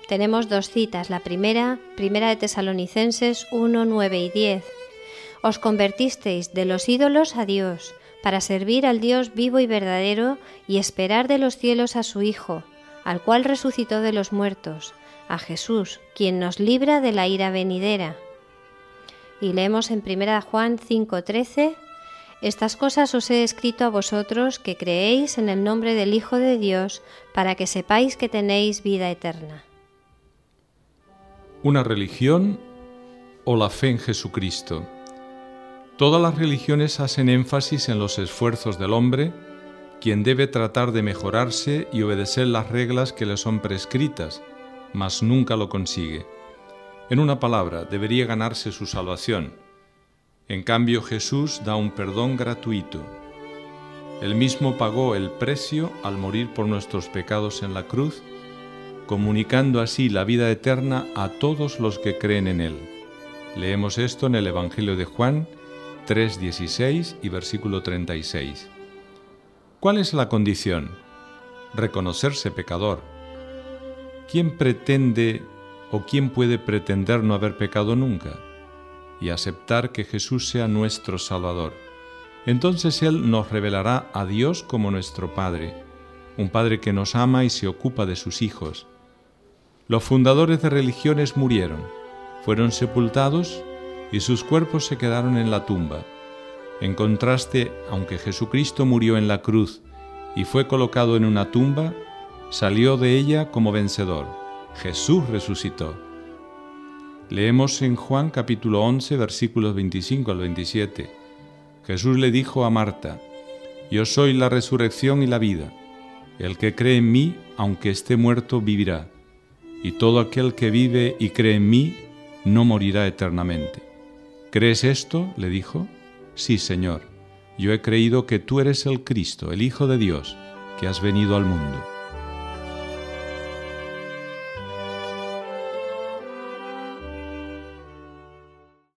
Tenemos dos citas. La primera de Tesalonicenses 1, 9 y 10. Os convertisteis de los ídolos a Dios, para servir al Dios vivo y verdadero y esperar de los cielos a su Hijo, al cual resucitó de los muertos, a Jesús, quien nos libra de la ira venidera. Y leemos en 1 Juan 5:13: Estas cosas os he escrito a vosotros que creéis en el nombre del Hijo de Dios, para que sepáis que tenéis vida eterna. ¿Una religión o la fe en Jesucristo? Todas las religiones hacen énfasis en los esfuerzos del hombre, quien debe tratar de mejorarse y obedecer las reglas que le son prescritas, mas nunca lo consigue. En una palabra, debería ganarse su salvación. En cambio, Jesús da un perdón gratuito. Él mismo pagó el precio al morir por nuestros pecados en la cruz, comunicando así la vida eterna a todos los que creen en Él. Leemos esto en el Evangelio de Juan 3:16 y versículo 36. ¿Cuál es la condición? Reconocerse pecador. ¿Quién pretende o quién puede pretender no haber pecado nunca? Y aceptar que Jesús sea nuestro Salvador. Entonces Él nos revelará a Dios como nuestro Padre, un Padre que nos ama y se ocupa de sus hijos. Los fundadores de religiones murieron, fueron sepultados y sus cuerpos se quedaron en la tumba. En contraste, aunque Jesucristo murió en la cruz y fue colocado en una tumba, salió de ella como vencedor. Jesús resucitó. Leemos en Juan capítulo 11, versículos 25 al 27. Jesús le dijo a Marta: Yo soy la resurrección y la vida. El que cree en mí, aunque esté muerto, vivirá. Y todo aquel que vive y cree en mí, no morirá eternamente. ¿Crees esto?, le dijo. Sí, Señor. Yo he creído que tú eres el Cristo, el Hijo de Dios, que has venido al mundo.